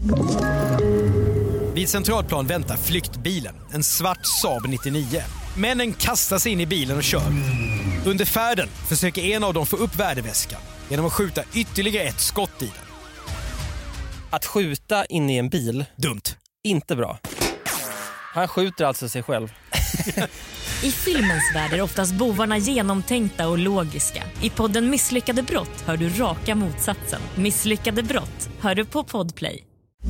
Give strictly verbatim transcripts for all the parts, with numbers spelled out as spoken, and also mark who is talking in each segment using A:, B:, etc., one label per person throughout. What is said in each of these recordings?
A: Vid Centralplan väntar flyktbilen, en svart Saab nittionio. Männen kastar sig in i bilen och kör. Under färden försöker en av dem få upp värdeväskan genom att skjuta ytterligare ett skott i den.
B: Att skjuta in i en bil,
A: dumt.
B: Inte bra. Han skjuter alltså sig själv.
C: I filmens värld är oftast bovarna genomtänkta och logiska. I podden Misslyckade brott hör du raka motsatsen. Misslyckade brott hör du på Podplay.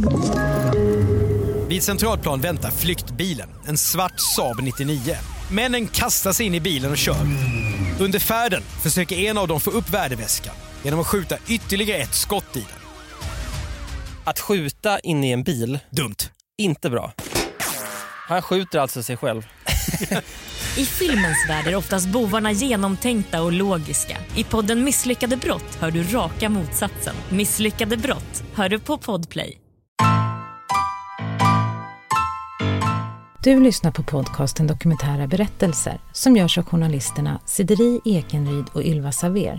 A: Vid Centralplan väntar flyktbilen, en svart Saab nittionio. Männen kastar sig in i bilen och kör. Under färden försöker en av dem få upp värdeväskan genom att skjuta ytterligare ett skott i den.
B: Att skjuta in i en bil,
A: dumt.
B: Inte bra. Han skjuter alltså sig själv.
C: I filmens värld är oftast bovarna genomtänkta och logiska. I podden Misslyckade brott hör du raka motsatsen. Misslyckade brott hör du på Podplay.
D: Du lyssnar på podcasten Dokumentära berättelser som görs av journalisterna Sideri Ekenryd och Ylva Saver.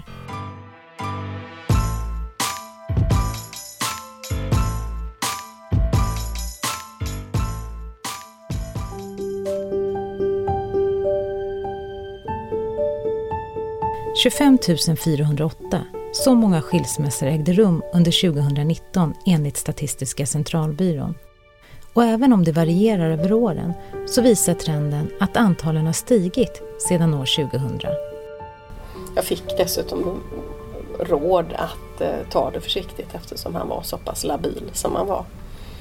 D: tjugofem tusen fyrahundraåtta. Så många skilsmässor ägde rum under tjugonitton enligt Statistiska centralbyrån. Och även om det varierar över åren så visar trenden att antalen har stigit sedan år tjugohundra.
E: Jag fick dessutom råd att eh, ta det försiktigt eftersom han var så pass labil som han var.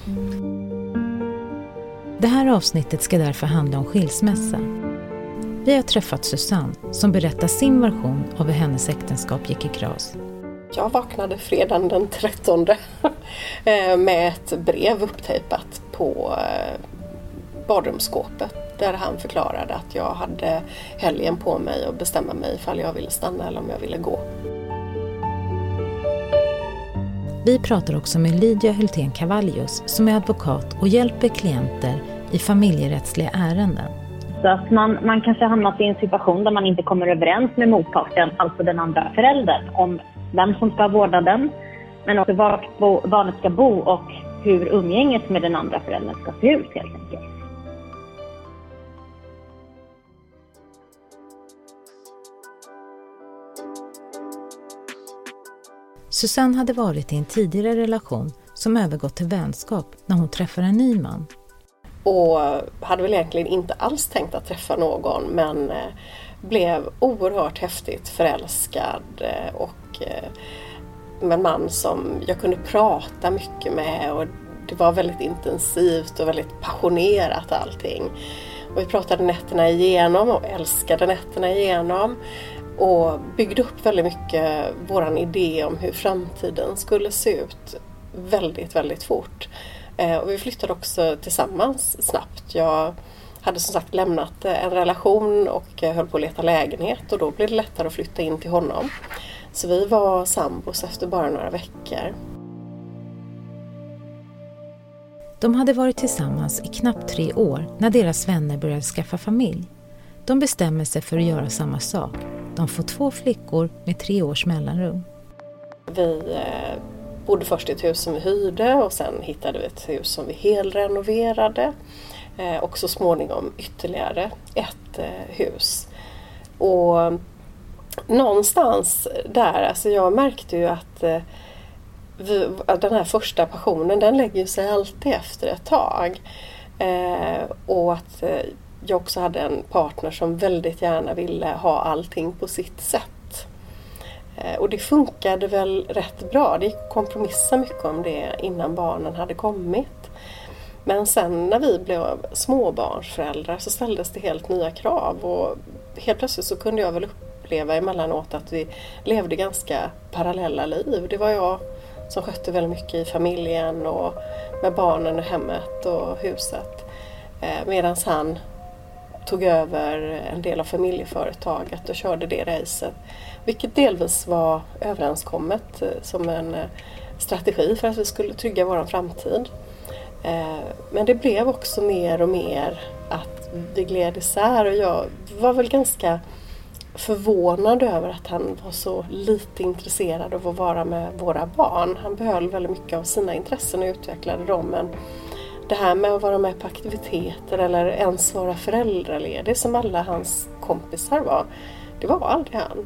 D: Det här avsnittet ska därför handla om skilsmässa. Vi har träffat Susanne som berättar sin version av hur hennes äktenskap gick i kras.
E: Jag vaknade fredagen den trettonde med ett brev upptejpat på badrumsskåpet där han förklarade att jag hade helgen på mig och bestämma mig ifall jag ville stanna eller om jag ville gå.
D: Vi pratar också med Lydia Hultén Cavallius som är advokat och hjälper klienter i familjerättsliga ärenden.
F: Så att man, man kanske hamnat i en situation där man inte kommer överens med motparten, alltså den andra föräldern, om vem som ska vårda den, men också var barnet ska bo och hur umgänget med den andra föräldern ska se ut helt enkelt.
D: Susanne hade varit i en tidigare relation som övergått till vänskap när hon träffar en ny man.
E: Och hade väl egentligen inte alls tänkt att träffa någon, men blev oerhört häftigt förälskad och med en man som jag kunde prata mycket med och det var väldigt intensivt och väldigt passionerat allting. Och vi pratade nätterna igenom och älskade nätterna igenom och byggde upp väldigt mycket våran idé om hur framtiden skulle se ut väldigt, väldigt fort. Och vi flyttade också tillsammans snabbt. Jag hade som sagt lämnat en relation och höll på att leta lägenhet och då blev det lättare att flytta in till honom. Så vi var sambos efter bara några veckor.
D: De hade varit tillsammans i knappt tre år när deras vänner började skaffa familj. De bestämmer sig för att göra samma sak. De får två flickor med tre års mellanrum.
E: Vi eh, bodde först i ett hus som vi hyrde och sen hittade vi ett hus som vi helrenoverade. Eh, och så småningom ytterligare ett eh, hus. Och någonstans där, alltså jag märkte ju att eh, vi, den här första passionen, den lägger sig alltid efter ett tag. Eh, och att eh, jag också hade en partner som väldigt gärna ville ha allting på sitt sätt. Eh, och det funkade väl rätt bra. Det gick att kompromissa mycket om det innan barnen hade kommit. Men sen när vi blev småbarnsföräldrar så ställdes det helt nya krav. Och helt plötsligt så kunde jag väl uppleva emellanåt att vi levde ganska parallella liv. Det var jag som skötte väldigt mycket i familjen och med barnen och hemmet och huset. Eh, medan han tog över en del av familjeföretaget och körde det racet. Vilket delvis var överenskommet eh, som en eh, strategi för att vi skulle trygga vår framtid. Eh, men det blev också mer och mer att vi gled isär och jag var väl ganska förvånad över att han var så lite intresserad av att vara med våra barn. Han behöll väldigt mycket av sina intressen och utvecklade dem, men det här med att vara med på aktiviteter eller ens vara föräldraledig som alla hans kompisar var, det var aldrig han.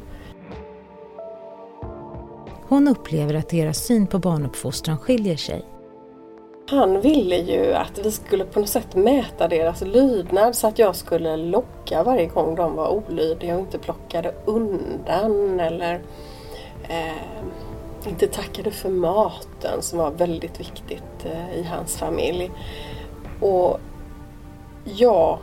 D: Hon upplever att deras syn på barnuppfostran skiljer sig.
E: Han ville ju att vi skulle på något sätt mäta deras lydnad så att jag skulle locka varje gång de var olydiga och inte plockade undan eller eh, inte tackade för maten som var väldigt viktigt eh, i hans familj. Och jag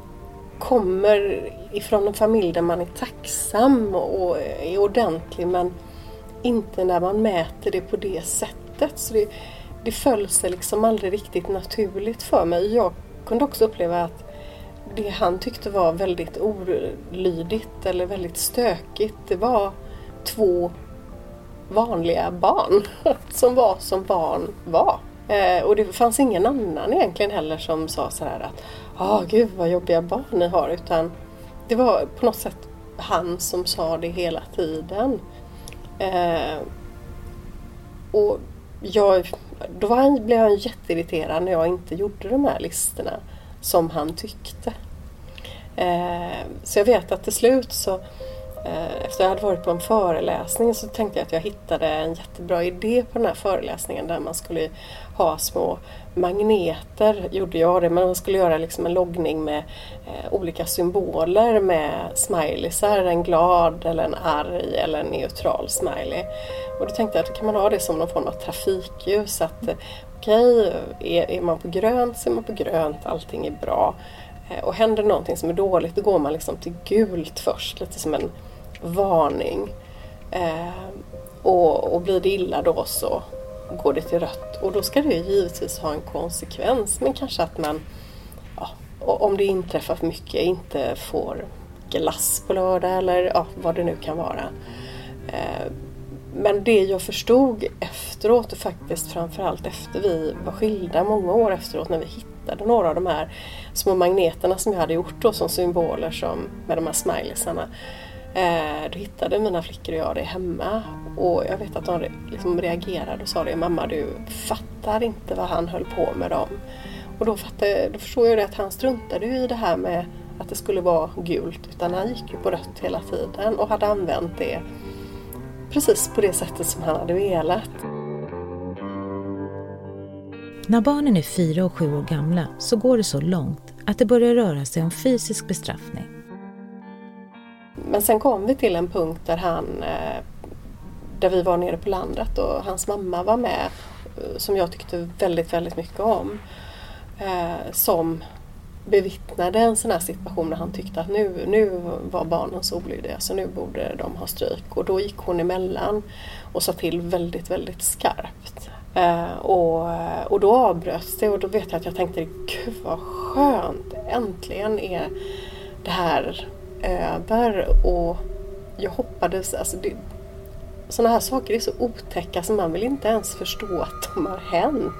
E: kommer ifrån en familj där man är tacksam och är ordentlig, men inte när man mäter det på det sättet. Så det, det föll sig liksom aldrig riktigt naturligt för mig. Jag kunde också uppleva att det han tyckte var väldigt olydigt eller väldigt stökigt, det var två vanliga barn som var som barn var. Eh, och det fanns ingen annan egentligen heller som sa så här att ah, gud vad jobbiga barn ni har, utan det var på något sätt han som sa det hela tiden. Eh, och jag, då var han, blev han jätteirriterad när jag inte gjorde de här listorna som han tyckte. Eh, så jag vet att till slut så eh, efter jag hade varit på en föreläsning så tänkte jag att jag hittade en jättebra idé på den här föreläsningen där man skulle ha små magneter, gjorde jag det, men man skulle göra liksom en loggning med eh, olika symboler med smileysar, en glad eller en arg eller en neutral smiley. Och då tänkte jag att kan man ha det som någon form av trafikljus, att eh, okej, okay, är, är man på grönt så är man på grönt, allting är bra. Eh, och händer någonting som är dåligt, då går man liksom till gult först, lite som en varning. Eh, och, och blir det illa då så går det till rött, och då ska det givetvis ha en konsekvens, men kanske att man, ja, om det inträffar för mycket, inte får glass på lördag eller ja, vad det nu kan vara. Eh, men det jag förstod efteråt, och faktiskt framförallt efter vi var skilda många år efteråt, när vi hittade några av de här små magneterna som jag hade gjort då som symboler som, med de här smileysarna. Eh, då hittade mina flickor och jag det hemma, och jag vet att de liksom reagerade och sa det: mamma, du fattar inte vad han höll på med dem. Och då, fattade, då förstod jag det att han struntade i det här med att det skulle vara gult, utan han gick ju på rött hela tiden och hade använt det precis på det sättet som han hade velat.
D: När barnen är fyra och sju år gamla så går det så långt att det börjar röra sig om fysisk bestraffning.
E: Men sen kom vi till en punkt där han, där vi var nere på landet och hans mamma var med, som jag tyckte väldigt, väldigt mycket om, som bevittnade en sån här situation när han tyckte att nu, nu var barnen så olydiga så nu borde de ha stryk. Och då gick hon emellan och sa till väldigt, väldigt skarpt. Och, och då avbröts det, och då vet jag att jag tänkte, gud vad skönt, äntligen är det här över. Och jag hoppades, alltså det, sådana här saker är så otäcka så man vill inte ens förstå att de har hänt.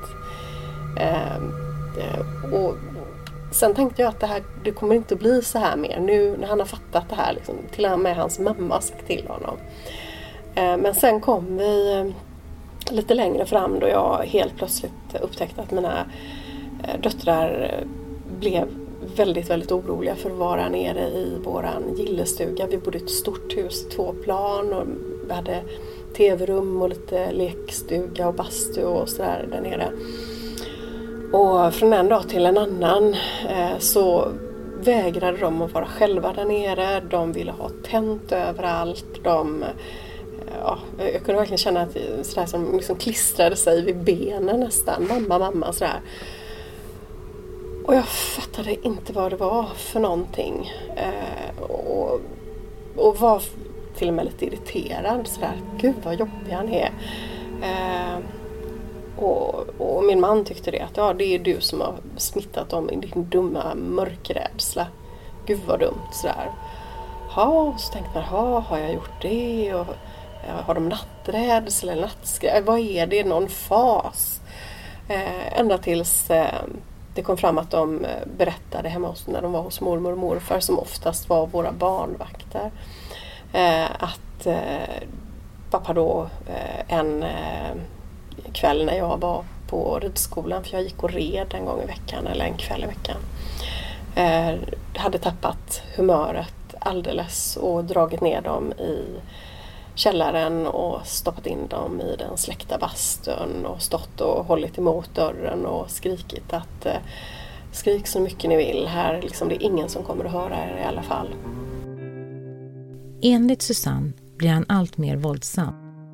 E: Eh, och sen tänkte jag att det här, det kommer inte att bli så här mer nu när han har fattat det här, liksom, till och med hans mamma har sagt till honom. Eh, men sen kom vi lite längre fram då jag helt plötsligt upptäckte att mina eh, döttrar blev väldigt, väldigt oroliga för att vara nere i våran gillestuga. Vi bodde i ett stort hus, två plan, och vi hade tv-rum och lite lekstuga och bastu och sådär där nere. Och från en dag till en annan eh, så vägrade de att vara själva där nere. De ville ha tänt överallt. De, ja, jag kunde verkligen känna att sådär som liksom klistrade sig vid benen nästan. Mamma, mamma, sådär. Och jag fattade inte vad det var för någonting. Eh, och, och var till och med lite irriterad. Sådär, gud vad jobbig han är. Eh, och, och min man tyckte det. Att ja, det är du som har smittat dem i din dumma mörkrädsla. Gud vad dumt. Sådär. Ja, så tänkte man, ha, har jag gjort det? Och, ja, har de natträdsla eller nattskräck? Vad är det? Någon fas? Eh, ända tills... Eh, det kom fram att de berättade hemma hos, när de var hos mormor och morfar, som oftast var våra barnvakter, Eh, att eh, pappa då eh, en eh, kväll när jag var på ridskolan, för jag gick och red en gång i veckan eller en kväll i veckan, eh, hade tappat humöret alldeles och dragit ner dem i källaren och stoppat in dem i den släckta bastun och stått och hållit emot dörren och skrikit att eh, skrik så mycket ni vill här, liksom, det är ingen som kommer att höra er i alla fall.
D: Enligt Susanne blir han allt mer våldsam.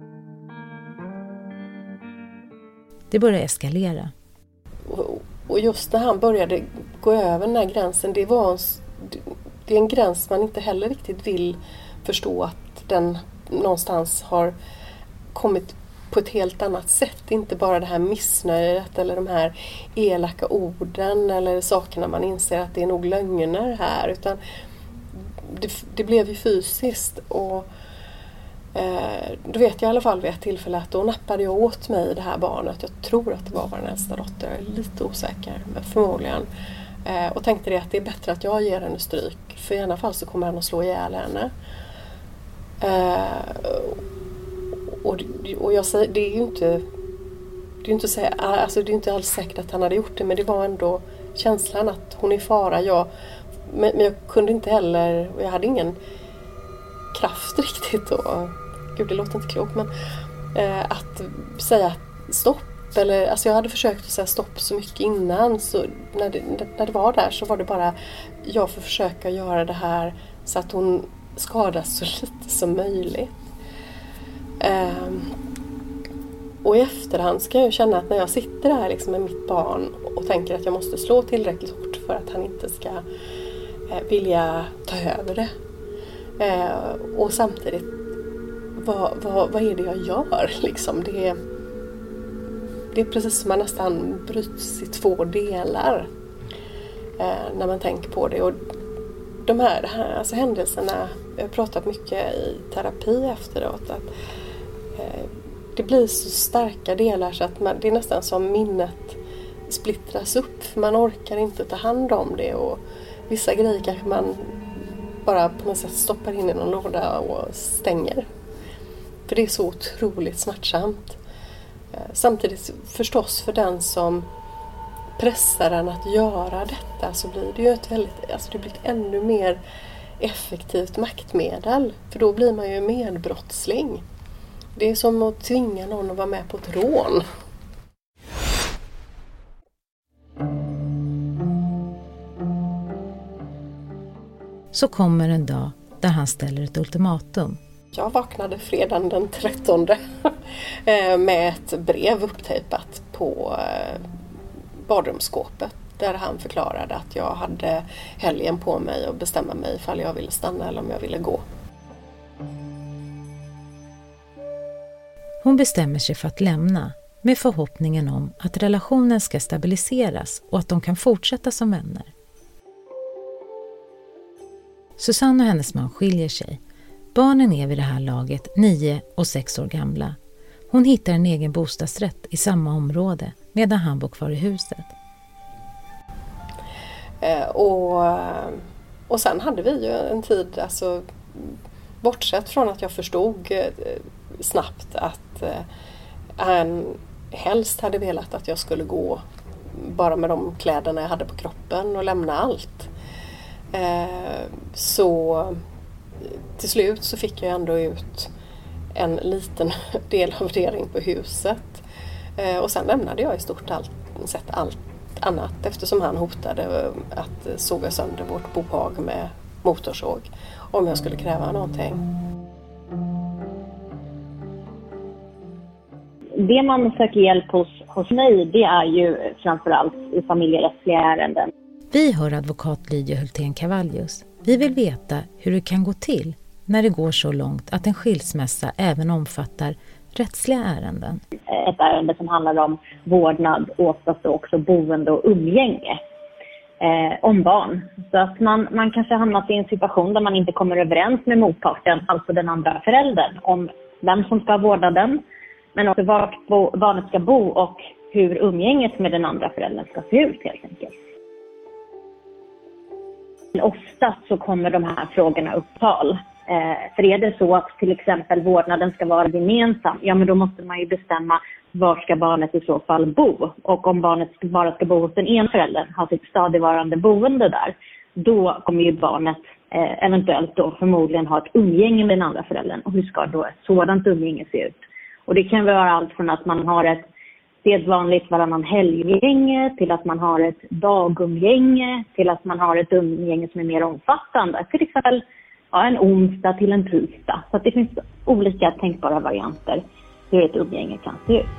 D: Det börjar eskalera.
E: Och, och just när han började gå över den här gränsen, det var en, det är en gräns man inte heller riktigt vill förstå att den någonstans har kommit på ett helt annat sätt. Inte bara det här missnöjet eller de här elaka orden eller sakerna man inser att det är nog lögner här, utan det, det blev ju fysiskt. Och eh, då vet jag i alla fall vid ett tillfälle att då nappade jag åt mig det här barnet. Jag tror att det var vår äldsta dotter, jag är lite osäker, men förmodligen. Eh, och tänkte det att det är bättre att jag ger henne stryk, för i alla fall så kommer han att slå ihjäl henne. Eh, och, och jag säger, det är ju inte det är inte så, alltså det är inte alls säkert att han hade gjort det, men det var ändå känslan att hon är i fara. Jag, men, men jag kunde inte heller, och jag hade ingen kraft riktigt och, gud det låter inte klokt, men eh, att säga stopp, eller alltså jag hade försökt att säga stopp så mycket innan, så när det, när det var där så var det bara jag får försöka göra det här så att hon skadas så lite som möjligt. Um, och i efterhand ska jag känna att när jag sitter här liksom med mitt barn och tänker att jag måste slå tillräckligt hårt för att han inte ska eh, vilja ta över det. Uh, och samtidigt, vad, vad, vad är det jag gör? Liksom, det, är, det är precis som man nästan bryts i två delar uh, när man tänker på det. Och de här, de här alltså händelserna, jag har pratat mycket i terapi efteråt, att eh, det blir så starka delar så att man, det är nästan som minnet splittras upp, för man orkar inte ta hand om det, och vissa grejer kanske man bara på något sätt stoppar in i någon låda och stänger, för det är så otroligt smärtsamt. Eh, samtidigt förstås för den som pressar den att göra detta, så blir det ju ett väldigt, alltså det blir ett ännu mer effektivt maktmedel, för då blir man ju medbrottsling. Det är som att tvinga någon att vara med på ett rån.
D: Så kommer en dag där han ställer ett ultimatum.
E: Jag vaknade fredagen den trettonde med ett brev upptejpat på badrumsskåpet, där han förklarade att jag hade helgen på mig och bestämma mig ifall jag ville stanna eller om jag ville gå.
D: Hon bestämmer sig för att lämna med förhoppningen om att relationen ska stabiliseras och att de kan fortsätta som vänner. Susanne och hennes man skiljer sig. Barnen är vid det här laget nio och sex år gamla. Hon hittar en egen bostadsrätt i samma område medan han bor kvar i huset.
E: Eh, och, och sen hade vi ju en tid, alltså, bortsett från att jag förstod eh, snabbt att eh, han helst hade velat att jag skulle gå bara med de kläderna jag hade på kroppen och lämna allt. Eh, så till slut så fick jag ändå ut en liten del av det in på huset. Eh, och sen lämnade jag i stort allt, sett allt annat, eftersom han hotade att såga sönder vårt bohag med motorsåg om jag skulle kräva någonting.
F: Det man söker hjälp hos, hos mig, det är ju framförallt i familjerättsliga ärenden.
D: Vi hör advokat Lydia Hultén Cavallius. Vi vill veta hur det kan gå till när det går så långt att en skilsmässa även omfattar rättsliga ärenden.
F: Ett ärende som handlar om vårdnad, oftast också boende och umgänge eh, om barn. Så att man, man kanske hamnat i en situation där man inte kommer överens med motparten, alltså den andra föräldern, om vem som ska vårda den, men också var barnet ska bo och hur umgänget med den andra föräldern ska se ut helt enkelt. Oftast så kommer de här frågorna upp tal Eh, för är det så att till exempel vårdnaden ska vara gemensam, ja men då måste man ju bestämma var ska barnet i så fall bo. Och om barnet bara ska bo hos den ena föräldern, ha sitt stadigvarande boende där, då kommer ju barnet eh, eventuellt då förmodligen ha ett umgänge med den andra föräldern. Och hur ska då ett sådant umgänge se ut? Och det kan vara allt från att man har ett sedvanligt varannan helgumgänge till att man har ett dagumgänge till att man har ett umgänge som är mer omfattande. Till exempel ja, en onsdag till en tisdag. Så att det finns olika tänkbara varianter hur ett umgänge kan se ut.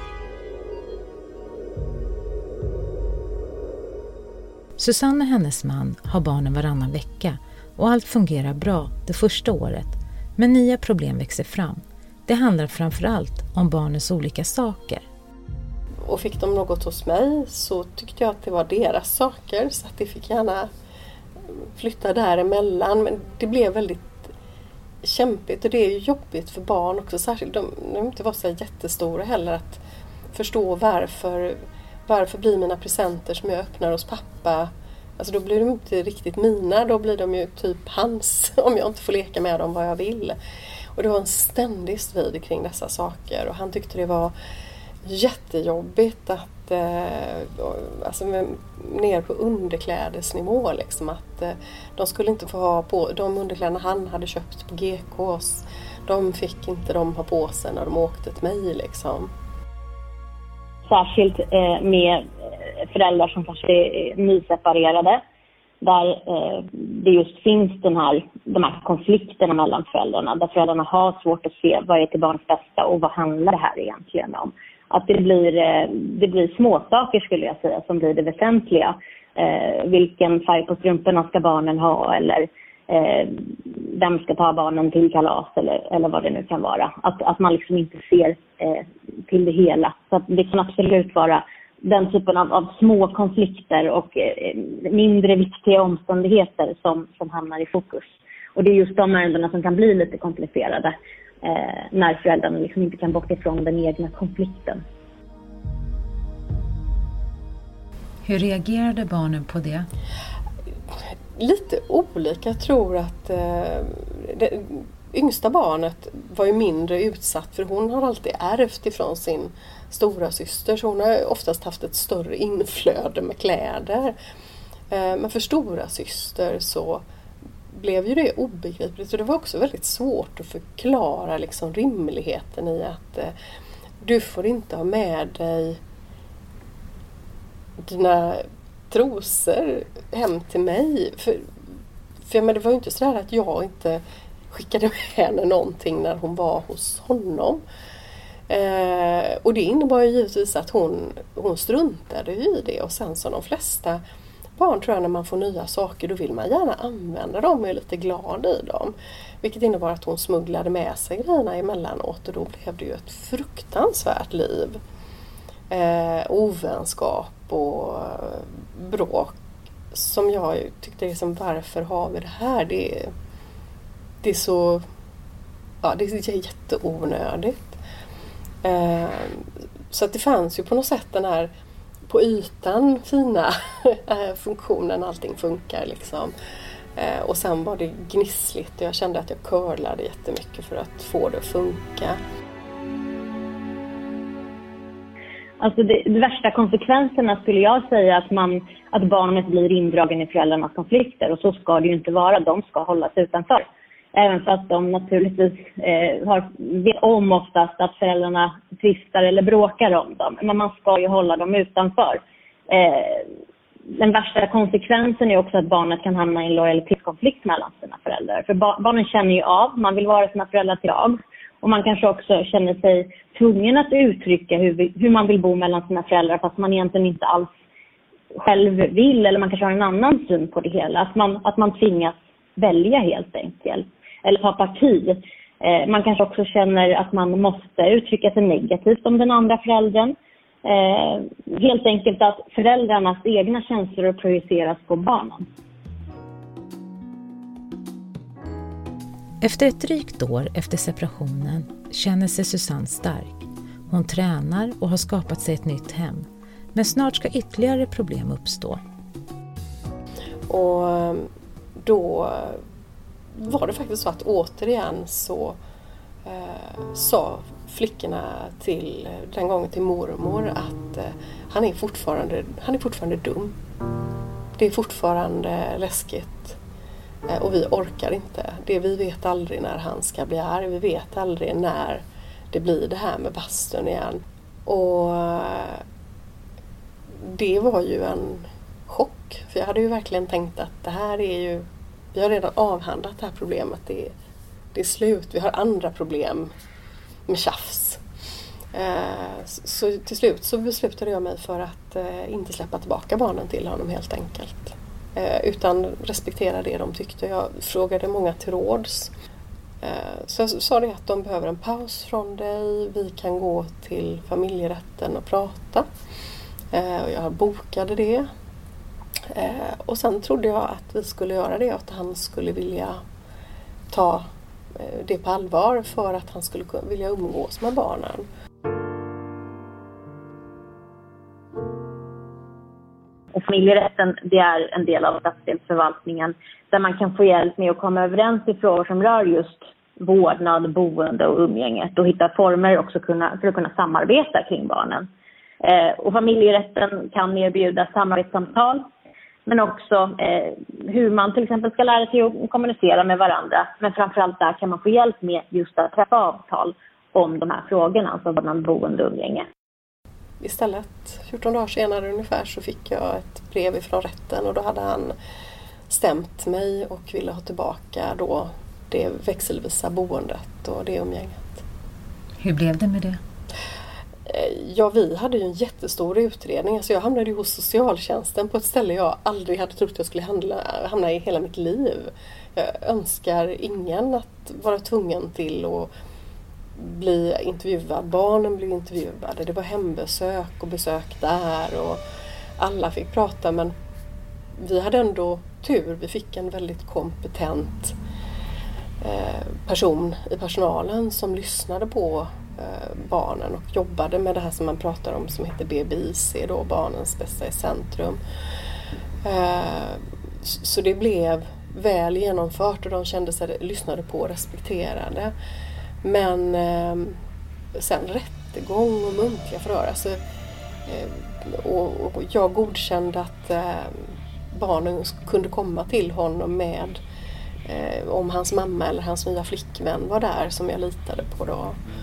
D: Susanne och hennes man har barnen varannan vecka och allt fungerar bra det första året. Men nya problem växer fram. Det handlar framförallt om barnens olika saker.
E: Och fick de något hos mig så tyckte jag att det var deras saker, så att det fick gärna flytta däremellan. Men det blev väldigt kämpigt, och det är ju jobbigt för barn också, särskilt de, de inte var så jättestora heller, att förstå varför, varför blir mina presenter som jag öppnar hos pappa, alltså då blir de inte riktigt mina, då blir de ju typ hans om jag inte får leka med dem vad jag vill. Och det var en ständig strid kring dessa saker, och han tyckte det var jättejobbigt att eh, alltså med, ner på underklädesnivå liksom, att eh, de skulle inte få ha på de underkläderna han hade köpt på G K:s, de fick inte de ha på sig när de åkte till mig liksom.
F: Särskilt eh, med föräldrar som kanske är nyseparerade, där eh, det just finns den här, de här konflikterna mellan föräldrarna, där föräldrarna har svårt att se vad är till barns bästa och vad handlar det här egentligen om. Att det blir, det blir småsaker skulle jag säga som blir det väsentliga. Eh, vilken färg på strumporna ska barnen ha, eller eh, vem ska ta barnen till kalas, eller, eller vad det nu kan vara. Att, att man liksom inte ser eh, till det hela. Så att det kan absolut vara den typen av, av små konflikter och eh, mindre viktiga omständigheter som, som hamnar i fokus. Och det är just de ärendena som kan bli lite komplicerade. Eh, när föräldrarna liksom inte kan bort ifrån den egna konflikten.
D: Hur reagerade barnen på det?
E: Lite olika. Jag tror att eh, det yngsta barnet var ju mindre utsatt, för hon har alltid ärvt ifrån sin stora syster, så hon har oftast haft ett större inflöde med kläder. Eh, men för stora syster så blev ju det obegripligt, och det var också väldigt svårt att förklara liksom rimligheten i att eh, du får inte ha med dig dina trosor hem till mig, för, för men det var ju inte så där att jag inte skickade med henne någonting när hon var hos honom, eh, och det innebar ju givetvis att hon, hon struntade i det. Och sen som de flesta barn tror jag, när man får nya saker, då vill man gärna använda dem och är lite glad i dem. Vilket innebar att hon smugglade med sig grejerna emellanåt, och då blev det ju ett fruktansvärt liv. Eh, ovänskap och bråk som jag tyckte liksom, varför har vi det här? Det, det är så, ja, det är jätteonödigt. Eh, så att det fanns ju på något sätt den här på ytan fina funktionen, allting funkar liksom. Eh, och sen var det gnissligt, och jag kände att jag curlade jättemycket för att få det att funka.
F: Alltså det, de värsta konsekvenserna skulle jag säga att, man, att barnet blir indragen i föräldrarnas konflikter, och så ska det ju inte vara. De ska hållas utanför. Även fast de naturligtvis eh, har, vet om oftast att föräldrarna tvistar eller bråkar om dem. Men man ska ju hålla dem utanför. Eh, den värsta konsekvensen är också att barnet kan hamna i en lojalitetskonflikt mellan sina föräldrar. För ba- barnen känner ju av, man vill vara sina föräldrar till lag. Och man kanske också känner sig tvungen att uttrycka hur, vi, hur man vill bo mellan sina föräldrar, fast man egentligen inte alls själv vill, eller man kanske har en annan syn på det hela. Att man, att man tvingas välja helt enkelt. Eller ta parti. Eh, man kanske också känner att man måste uttrycka sig negativt om den andra föräldern. Eh, helt enkelt att föräldrarnas egna känslor projiceras på barnen.
D: Efter ett drygt år efter separationen känner sig Susanne stark. Hon tränar och har skapat sig ett nytt hem. Men snart ska ytterligare problem uppstå.
E: Och då var det faktiskt så att återigen så eh, sa flickorna till, den gången till mormor, att eh, han, är fortfarande, han är fortfarande dum. Det är fortfarande läskigt. Eh, och vi orkar inte. Det, vi vet aldrig när han ska bli arg. Vi vet aldrig när det blir det här med bastun igen. Och eh, det var ju en chock. För jag hade ju verkligen tänkt att det här är ju, vi har redan avhandlat det här problemet. Det, det är slut. Vi har andra problem med tjafs. Eh, så till slut så beslutade jag mig för att eh, inte släppa tillbaka barnen till honom helt enkelt. Eh, utan respektera det de tyckte. Jag frågade många till råds. Eh, så jag sa det att de behöver en paus från dig. Vi kan gå till familjerätten och prata. Eh, och jag bokade det. Eh, och sen trodde jag att vi skulle göra det. Att han skulle vilja ta eh, det på allvar för att han skulle vilja umgås med barnen.
F: Och familjerätten, det är en del av stadsdelsförvaltningen där man kan få hjälp med att komma överens i frågor som rör just vårdnad, boende och umgänget och hitta former också kunna, för att kunna samarbeta kring barnen. Eh, och familjerätten kan erbjuda samarbetssamtal, men också eh, hur man till exempel ska lära sig att kommunicera med varandra. Men framförallt där kan man få hjälp med just att träffa avtal om de här frågorna, alltså vårdnad, boende och umgänge.
E: Istället, fjorton dagar senare ungefär, så fick jag ett brev ifrån rätten och då hade han stämt mig och ville ha tillbaka då det växelvisa boendet och det umgänget.
D: Hur blev det med det?
E: Ja, vi hade ju en jättestor utredning. Alltså jag hamnade ju hos socialtjänsten på ett ställe jag aldrig hade trott jag skulle handla, hamna i hela mitt liv. Jag önskar ingen att vara tvungen till att bli intervjuad. Barnen blev intervjuade. Det var hembesök och besök där och alla fick prata, men vi hade ändå tur. Vi fick en väldigt kompetent eh, person i personalen som lyssnade på eh, barnen och jobbade med det här som man pratar om som heter B B I C, då barnens bästa i centrum. Eh, så det blev väl genomfört och de kände sig lyssnade på och respekterade. Men eh, sen rättegång och muntliga förhör. Alltså, eh, och, och jag godkände att eh, barnen kunde komma till honom med eh, om hans mamma eller hans nya flickvän var där, som jag litade på då.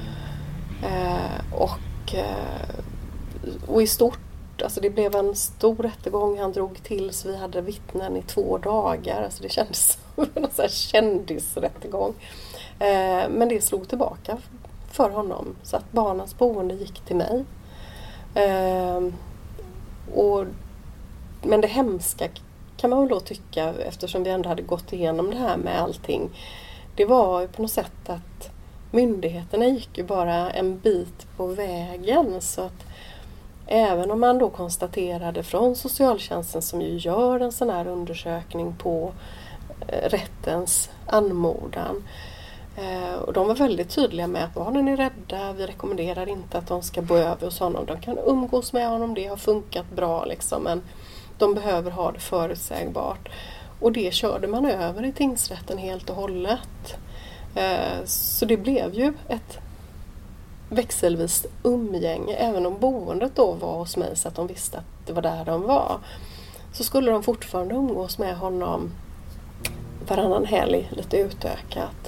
E: Eh, och, eh, och i stort, alltså det blev en stor rättegång. Han drog till så vi hade vittnen i två dagar. Alltså det kändes som en sån här kändisrättegång. Eh, men det slog tillbaka för honom. Så att barnens boende gick till mig. Eh, och, men det hemska kan man väl då tycka, eftersom vi ändå hade gått igenom det här med allting. Det var ju på något sätt att myndigheterna gick ju bara en bit på vägen. Så att även om man då konstaterade från socialtjänsten, som ju gör en sån här undersökning på eh, rättens anmodan. Eh, och de var väldigt tydliga med att barnen är rädda. Vi rekommenderar inte att de ska bo över hos honom. De kan umgås med honom, det har funkat bra liksom. Men de behöver ha det förutsägbart. Och det körde man över i tingsrätten helt och hållet. Eh, så det blev ju ett växelvis umgänge. Även om boendet då var hos mig så att de visste att det var där de var, så skulle de fortfarande umgås med honom varannan helg, lite utökat.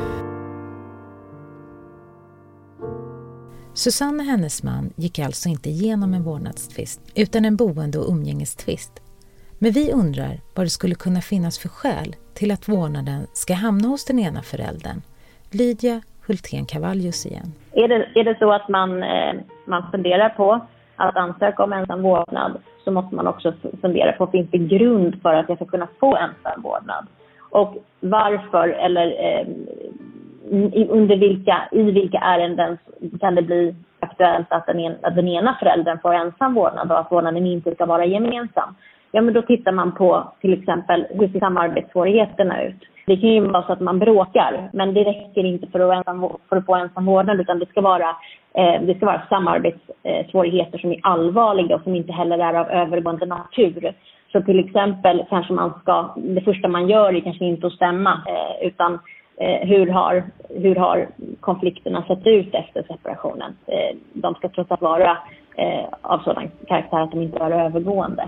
D: Susanne och hennes man gick alltså inte igenom en vårdnadstvist utan en boende- och umgängestvist. Men vi undrar vad det skulle kunna finnas för skäl till att vårdnaden ska hamna hos den ena föräldern. Lydia Hultén Cavallius igen.
F: Är det, är det så att man, eh, man funderar på att ansöka om ensam vårdnad, så måste man också fundera på, finns det grund för att jag ska kunna få ensam vårdnad? Och varför, eller eh, under vilka, i vilka ärenden kan det bli aktuellt att den, en, att den ena föräldern får ensam vårdnad och att vårdnaden inte ska vara gemensam? Ja, men då tittar man på till exempel hur ser samarbetssvårigheterna ut. Det kan ju vara så att man bråkar, men det räcker inte för att, ensam, för att få ensam vårdnad, utan det ska vara, eh, det ska vara samarbetssvårigheter som är allvarliga och som inte heller är av övergående natur. Så till exempel kanske man ska, det första man gör är kanske inte att stämma, eh, utan eh, hur, har, hur har konflikterna sett ut efter separationen. Eh, de ska trots allt vara eh, av sådan karaktär att de inte är övergående.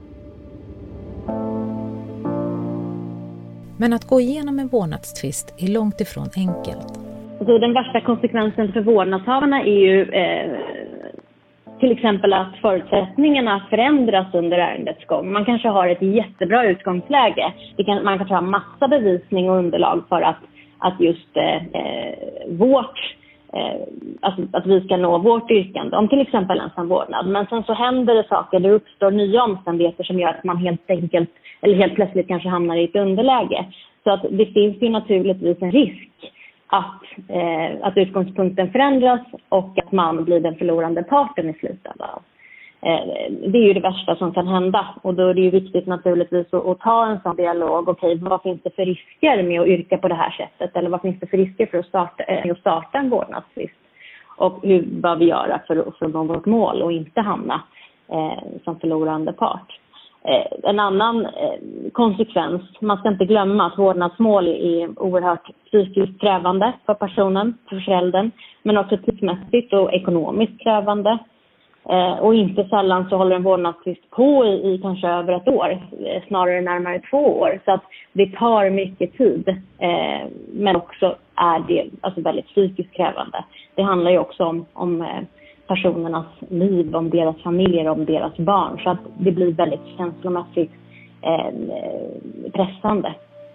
D: Men att gå igenom en vårdnadstvist är långt ifrån enkelt.
F: Så den värsta konsekvensen för vårdnadshavarna är ju eh, till exempel att förutsättningarna förändras under ärendets gång. Man kanske har ett jättebra utgångsläge. Det kan, man kanske har massa bevisning och underlag för att, att just eh, vårt, eh, alltså, att vi ska nå vårt yrkande om till exempel ensam vårdnad. Men sen så händer det saker, det uppstår nya omständigheter som gör att man helt enkelt, eller helt plötsligt kanske hamnar i ett underläge. Så att det finns ju naturligtvis en risk att, eh, att utgångspunkten förändras och att man blir den förlorande parten i slutändan. Eh, det är ju det värsta som kan hända, och då är det ju viktigt naturligtvis att, att ta en sån dialog. Okej, vad finns det för risker med att yrka på det här sättet, eller vad finns det för risker för att starta, eh, att starta en vårdnadstvist, och hur bör vi göra för, för att nå vårt mål och inte hamna eh, som förlorande part. En annan konsekvens, man ska inte glömma att vårdnadsmål är oerhört psykiskt krävande för personen, för föräldern, men också tidsmässigt och ekonomiskt krävande. Och inte sällan så håller en vårdnadstvist på i, i kanske över ett år, snarare närmare två år. Så att det tar mycket tid, men också är det alltså väldigt psykiskt krävande. Det handlar ju också om, om personernas liv, om deras familjer, om deras barn. Så att det blir väldigt känslomässigt eh, pressande.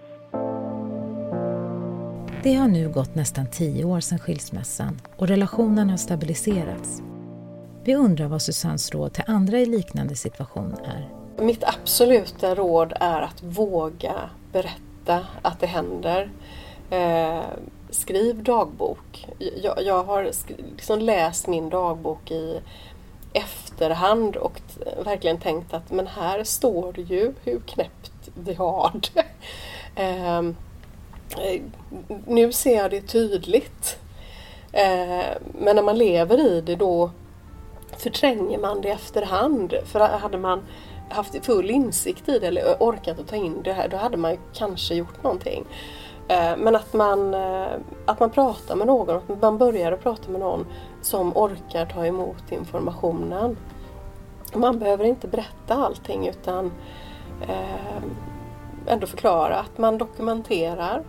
D: Det har nu gått nästan tio år sedan skilsmässan och relationen har stabiliserats. Vi undrar vad Susannes råd till andra i liknande situation är.
E: Mitt absoluta råd är att våga berätta att det händer. Eh, skriv dagbok. Jag, jag har sk- liksom läst min dagbok i efterhand och t- verkligen tänkt att men här står det ju hur knäppt vi har det. eh, nu ser jag det tydligt. Eh, men när man lever i det då förtränger man det efterhand. För hade man haft full insikt i det eller orkat att ta in det här, då hade man ju kanske gjort någonting. Men att man, att man pratar med någon, att man börjar att prata med någon som orkar ta emot informationen. Man behöver inte berätta allting utan eh, ändå förklara att man dokumenterar.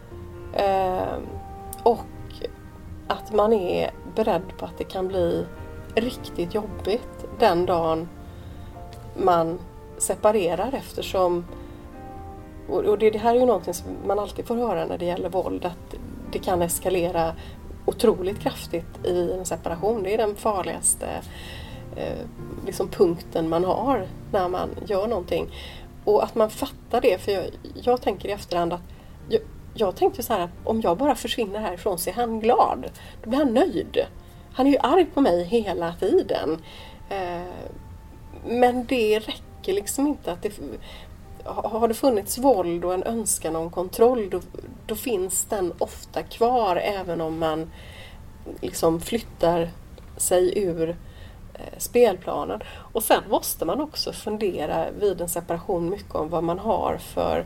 E: Eh, och att man är beredd på att det kan bli riktigt jobbigt den dagen man separerar, eftersom och det, det här är ju någonting som man alltid får höra när det gäller våld, att det kan eskalera otroligt kraftigt i en separation. Det är den farligaste eh, liksom punkten man har när man gör någonting. Och att man fattar det, för jag, jag tänker i efterhand att jag, jag tänkte så här, om jag bara försvinner härifrån så är han glad. Då blir han nöjd. Han är ju arg på mig hela tiden. Eh, men det räcker liksom inte att det... Har det funnits våld och en önskan om kontroll, då, då finns den ofta kvar även om man liksom flyttar sig ur eh, spelplanen. Och sen måste man också fundera vid en separation mycket om vad man har för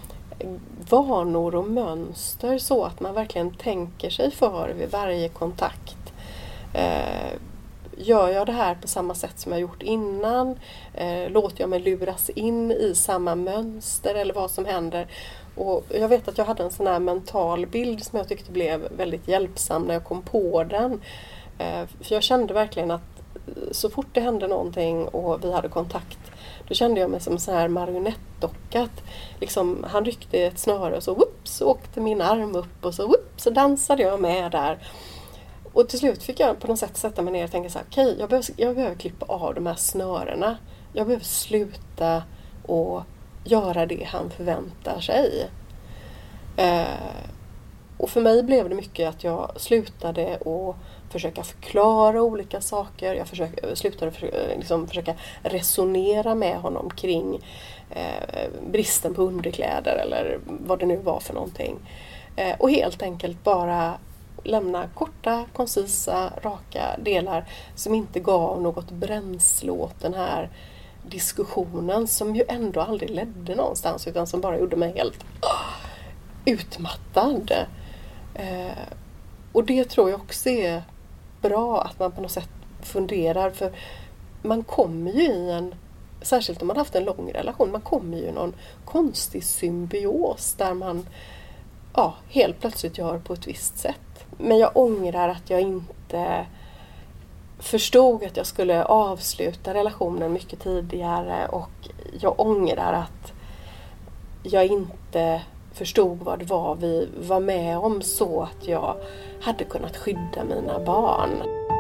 E: vanor och mönster, så att man verkligen tänker sig för vid varje kontakt. Eh, Gör jag det här på samma sätt som jag gjort innan? Eh, låter jag mig luras in i samma mönster eller vad som händer? Och jag vet att jag hade en sån här mental bild som jag tyckte blev väldigt hjälpsam när jag kom på den. Eh, för jag kände verkligen att så fort det hände någonting och vi hade kontakt, då kände jag mig som en sån här marionettdocka. Att liksom, han ryckte ett snöre och så, whoops, så åkte min arm upp och så, whoops, så dansade jag med där. Och till slut fick jag på något sätt sätta mig ner och tänka så här, okej, okay, jag, behöver, jag behöver klippa av de här snörena. Jag behöver sluta och göra det han förväntar sig. Eh, och för mig blev det mycket att jag slutade och försöka förklara olika saker. Jag försökte, slutade för, liksom, försöka resonera med honom kring eh, bristen på underkläder eller vad det nu var för någonting. Eh, och helt enkelt bara lämna korta, koncisa, raka delar som inte gav något bränsle åt den här diskussionen som ju ändå aldrig ledde någonstans utan som bara gjorde mig helt uh, utmattad. Eh, och det tror jag också är bra att man på något sätt funderar, för man kommer ju i en, särskilt om man haft en lång relation, man kommer ju i någon konstig symbios där man ja, helt plötsligt gör på ett visst sätt. Men jag ångrar att jag inte förstod att jag skulle avsluta relationen mycket tidigare, och jag ångrar att jag inte förstod vad det var vi var med om så att jag hade kunnat skydda mina barn.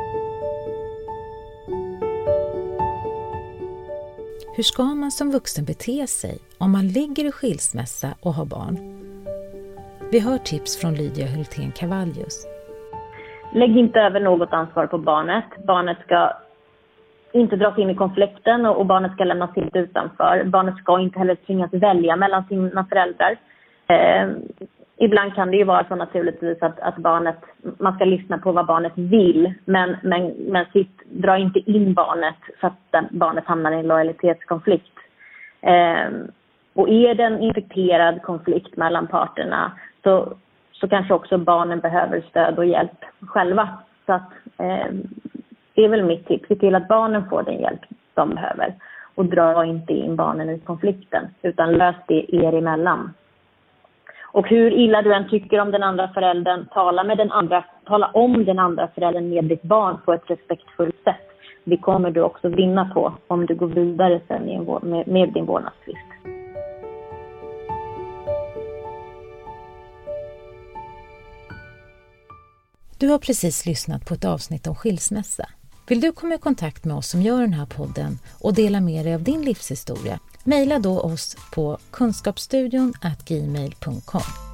D: Hur ska man som vuxen bete sig om man ligger i skilsmässa och har barn? Vi hör tips från Lydia Hultén Cavallius.
F: Lägg inte över något ansvar på barnet. Barnet ska inte dras in i konflikten och barnet ska lämnas helt utanför. Barnet ska inte heller tvingas välja mellan sina föräldrar. Eh, ibland kan det ju vara så naturligtvis att, att barnet, man ska lyssna på vad barnet vill, men, men, men sitt, dra inte in barnet så att den, barnet hamnar i en lojalitetskonflikt. Eh, och är det en infekterad konflikt mellan parterna så, så kanske också barnen behöver stöd och hjälp själva. Så att, eh, det är väl mitt tips, se till att barnen får den hjälp de behöver. Och dra inte in barnen i konflikten, utan lös det er emellan. Och hur illa du än tycker om den andra föräldern, tala med den andra, tala om den andra föräldern med ditt barn på ett respektfullt sätt. Det kommer du också vinna på om du går vidare sen med, med din vårdnadstvist.
D: Du har precis lyssnat på ett avsnitt om skilsmässa. Vill du komma i kontakt med oss som gör den här podden och dela med dig av din livshistoria? Maila då oss på kunskapsstudion at gmail punkt com.